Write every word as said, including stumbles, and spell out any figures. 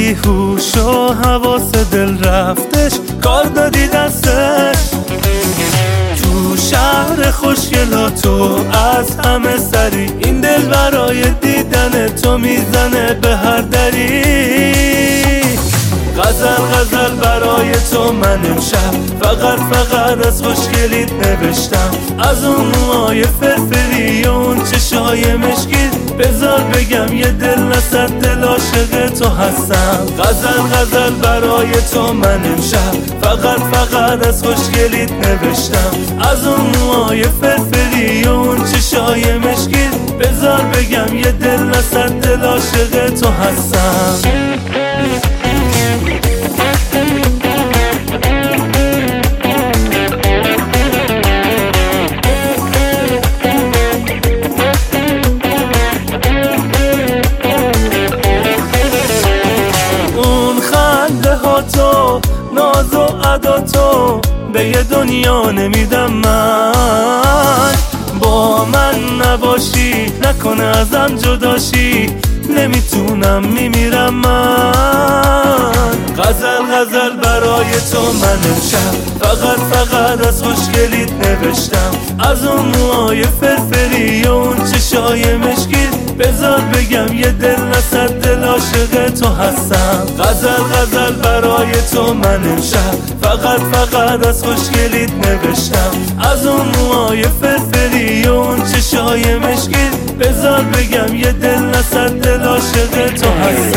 بیهوش و حواس دل رفتش، کار دادی دستش تو شهر خوشگلا. تو از همه سری، این دل برای دیدن تو میزنه به هر دری. غزل غزل برای تو من امشب فقط فقط از خوشگلیت نوشتم، از اون موهای فرفری و اون چشای مشکیت. بذار بگم یه دل نصد دل عاشق تو هستم. غزل غزل برای تو من امشب فقط فقط از خوشگلیت نوشتم، از اون موهای فرفری و اون چشای مشکیت. بذار بگم یه دل نصد دل عاشق تو هستم. تو ناز و ادا تو به یه دنیا نمیدم من. با من نباشی نکنه ازم جداشی، نمیتونم میمیرم من. غزل غزل برای تو من امشب فقط فقط از خوشگلیت نوشتم، از اون موهای فرفری و اون چشای مشکیت. بذار بگم یه دل نصد دل عاشق تو هستم. غزل غزل برای تو من امشب فقط فقط از خوشگلیت نوشتم، از اون موهای فرفری و اون چشای مشکیت. بذار بگم یه دل نصد دل عاشق تو هستم.